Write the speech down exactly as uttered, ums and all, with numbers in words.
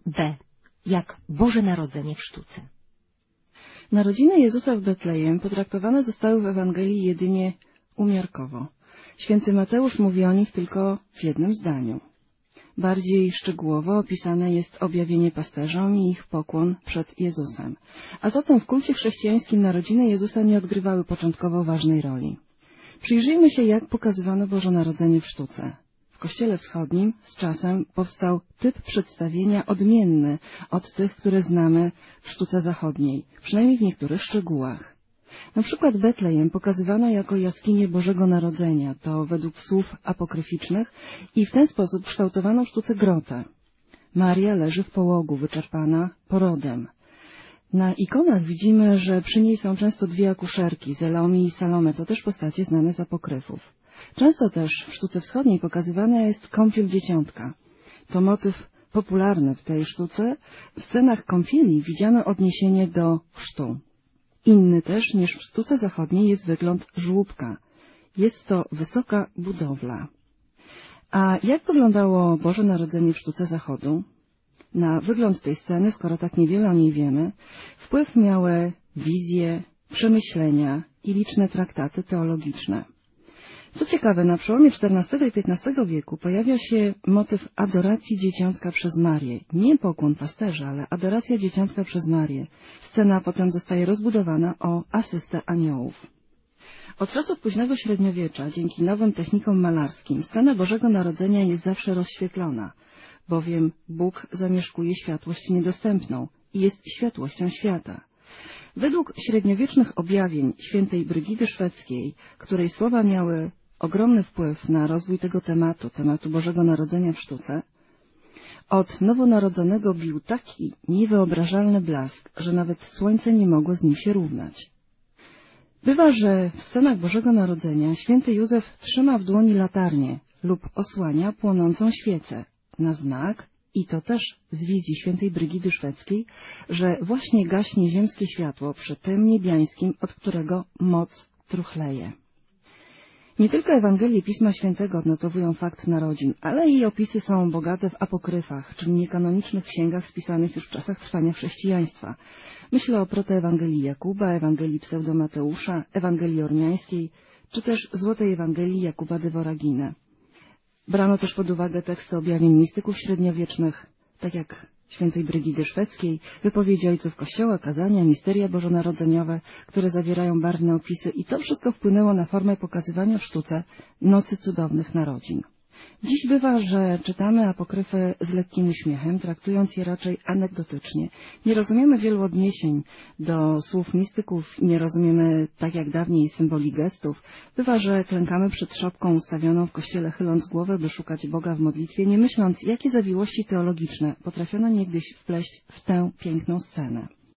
B. Jak Boże Narodzenie w sztuce. Narodziny Jezusa w Betlejem potraktowane zostały w Ewangelii jedynie umiarkowo. Święty Mateusz mówi o nich tylko w jednym zdaniu. Bardziej szczegółowo opisane jest objawienie pasterzom i ich pokłon przed Jezusem. A zatem w kulcie chrześcijańskim narodziny Jezusa nie odgrywały początkowo ważnej roli. Przyjrzyjmy się, jak pokazywano Boże Narodzenie w sztuce. W Kościele Wschodnim z czasem powstał typ przedstawienia odmienny od tych, które znamy w sztuce zachodniej, przynajmniej w niektórych szczegółach. Na przykład Betlejem pokazywano jako jaskinię Bożego Narodzenia, to według słów apokryficznych, i w ten sposób kształtowano w sztuce grotę. Maria leży w połogu, wyczerpana porodem. Na ikonach widzimy, że przy niej są często dwie akuszerki, Zelomi i Salome, to też postacie znane z apokryfów. Często też w sztuce wschodniej pokazywana jest kąpiel dzieciątka. To motyw popularny w tej sztuce. W scenach kąpieli widziano odniesienie do chrztu. Inny też niż w sztuce zachodniej jest wygląd żłóbka. Jest to wysoka budowla. A jak wyglądało Boże Narodzenie w sztuce zachodu? Na wygląd tej sceny, skoro tak niewiele o niej wiemy, wpływ miały wizje, przemyślenia i liczne traktaty teologiczne. Co ciekawe, na przełomie czternastego i piętnastego wieku pojawia się motyw adoracji dzieciątka przez Marię. Nie pokłon pasterza, ale adoracja dzieciątka przez Marię. Scena potem zostaje rozbudowana o asystę aniołów. Od czasów późnego średniowiecza, dzięki nowym technikom malarskim, scena Bożego Narodzenia jest zawsze rozświetlona, bowiem Bóg zamieszkuje światłość niedostępną i jest światłością świata. Według średniowiecznych objawień świętej Brygidy Szwedzkiej, której słowa miały ogromny wpływ na rozwój tego tematu, tematu Bożego Narodzenia w sztuce, od nowonarodzonego bił taki niewyobrażalny blask, że nawet słońce nie mogło z nim się równać. Bywa, że w scenach Bożego Narodzenia święty Józef trzyma w dłoni latarnię lub osłania płonącą świecę na znak, i to też z wizji świętej Brygidy Szwedzkiej, że właśnie gaśnie ziemskie światło przy tym niebiańskim, od którego moc truchleje. Nie tylko Ewangelie Pisma Świętego odnotowują fakt narodzin, ale i opisy są bogate w apokryfach, czyli niekanonicznych księgach spisanych już w czasach trwania chrześcijaństwa. Myślę o protoewangelii Jakuba, Ewangelii Pseudomateusza, Ewangelii Ormiańskiej, czy też Złotej Ewangelii Jakuba de Voragine. Brano też pod uwagę teksty objawień mistyków średniowiecznych, tak jak świętej Brygidy Szwedzkiej, wypowiedzi ojców Kościoła, kazania, misteria bożonarodzeniowe, które zawierają barwne opisy, i to wszystko wpłynęło na formę pokazywania w sztuce Nocy Cudownych Narodzin. Dziś bywa, że czytamy apokryfy z lekkim uśmiechem, traktując je raczej anegdotycznie. Nie rozumiemy wielu odniesień do słów mistyków, nie rozumiemy tak jak dawniej symboli gestów. Bywa, że klękamy przed szopką ustawioną w kościele, chyląc głowę, by szukać Boga w modlitwie, nie myśląc, jakie zawiłości teologiczne potrafiono niegdyś wpleść w tę piękną scenę.